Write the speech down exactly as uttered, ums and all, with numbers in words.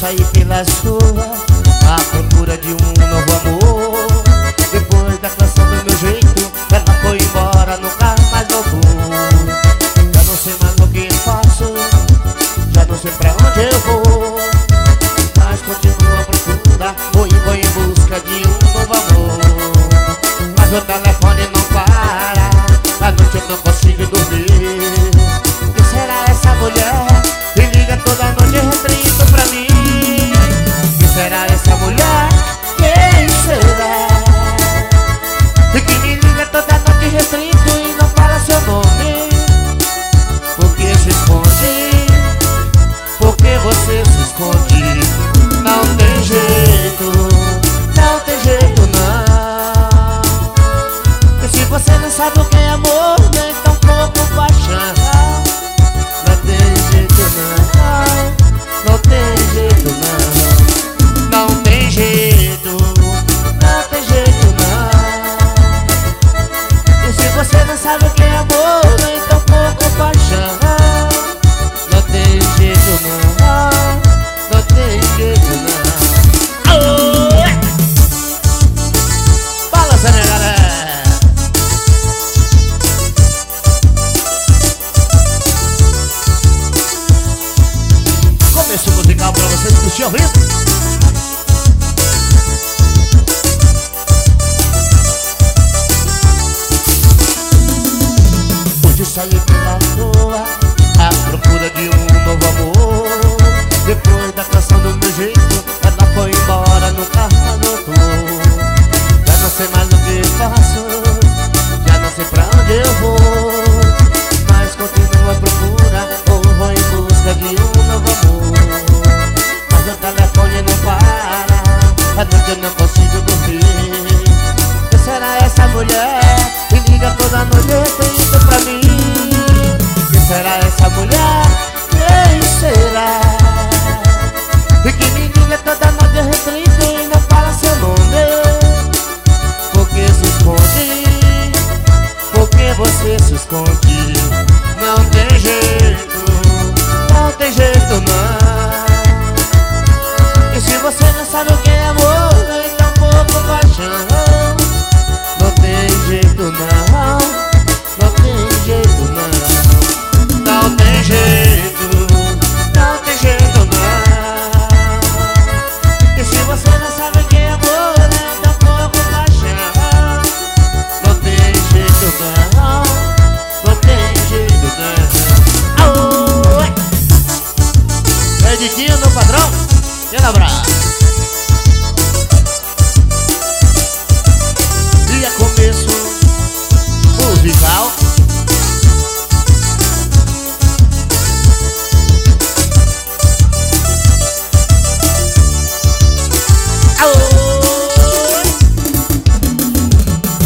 saí pelas ruas à procura de um novo amor. Depois da canção do meu jeito, ela foi embora, nunca mais voltou. Já não sei mais o que faço, já não sei pra onde eu vou, mas continuo a procura, vou e vou em busca de um novo amor. Mas o telefone não para, à noite eu não consigo dormir. Quem será essa mulher que liga toda noite restrito pra mim? Quem será essa mulher? Quem será? E que me liga toda noite restrito e não fala seu nome? Por que se esconde? Por que você se esconde? Não tem jeito, não tem jeito não. E se você não sabe o que é amor, nem tão pouco paixão, não tem jeito não, não tem jeito não. Não tem jeito, não tem jeito não. E se você não sabe o que é amor, nem tão pouco paixão, não tem jeito não, não tem jeito não. Oh! Balança, minha galera. Começo musical pra vocês curtir ao vivo. Hoje saí pela rua à procura de um novo amor. Depois da canção do meu jeito, ela foi embora, nunca mais voltou. Já não sei mais o que faço, já não sei pra onde eu vou, mas continuo a procura, ou vou em busca de um novo amor. Mas o telefone não para, à noite eu não consigo dormir. Quem será essa mulher que liga toda noite restrito pra mim? Quem será essa mulher? Quem será? E que me liga toda noite restrito e não fala seu nome? Por que se esconde? Por que você se esconde? Não tem jeito, não tem jeito não. E se você não sabe o que é amor, nem tão pouco paixão, não tem jeito não, não tem jeito não. Não tem jeito, não tem jeito não. E se você não sabe o que é amor, nem tão pouco paixão, não tem jeito não, não tem jeito não. Aô! É de dia, meu padrão? E abraço. E é começo musical.